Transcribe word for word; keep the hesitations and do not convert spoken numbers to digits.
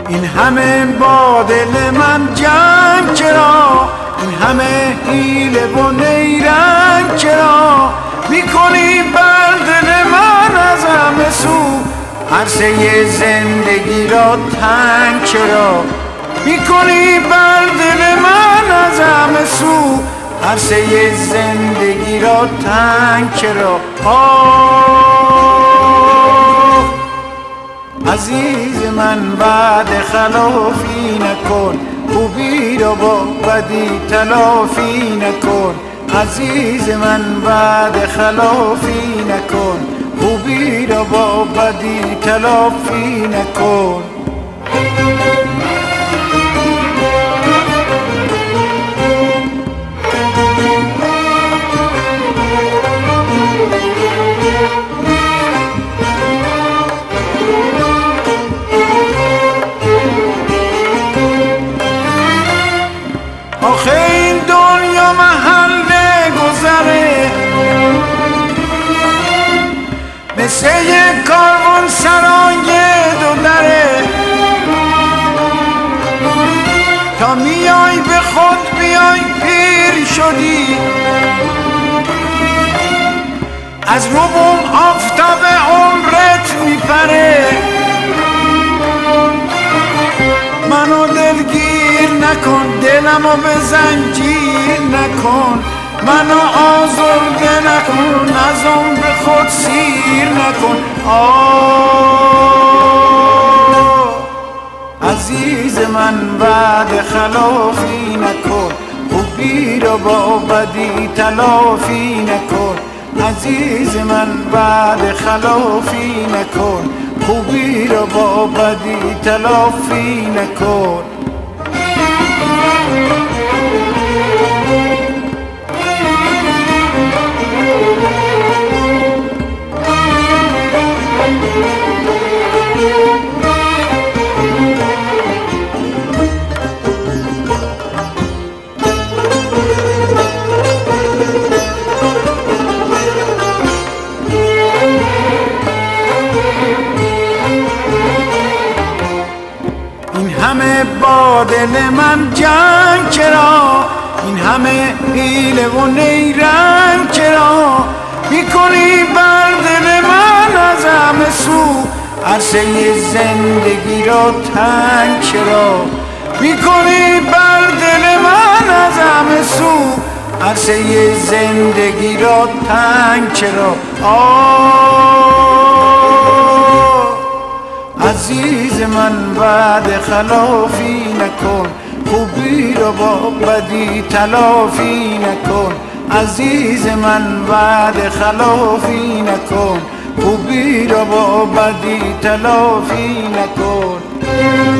این همه با دل من جنگ چرا؟ این همه حیله و نیرنگ چرا؟ میکنی بر دل من از همه سو عرصه زندگی را تنگ چرا؟ میکنی بر دل من از همه سو عرصه زندگی را تنگ چرا؟ آه عزیز من بعد خلافی نکن، خوبی را با بدی تلافی نکن. عزیز من بعد خلافی نکن، خوبی را با بدی تلافی نکن. آخه این دنیا محل گذره، مثل یک کاروان سرای دو دره. تا میای به خود بیای پیر شدی، از روبون آفتاب عمرت میپره. منو دلگیر نکن، دلمو به زنجیر نکن. منو آزرده نکن، از عمر خود سیر نکن. آه عزیز من بعد خلافی نکن، خوبی را با بدی تلافی نکن. عزیز من بعد خلافی نکن، خوبی را با بدی تلافی نکن. این همه با دل من جنگ چرا؟ این همه حیله و نیرنگ چرا؟ میکنی بر دل من از همه سو عرصه زندگی را تنگ چرا؟ میکنی بر دل من از همه سو عرصه زندگی را تنگ چرا؟ آه عزیز من بعد خلافی نکن، خوبی را با بدی تلافی نکن. عزیز من بعد خلافی نکن، خوبی را با بدی تلافی نکن.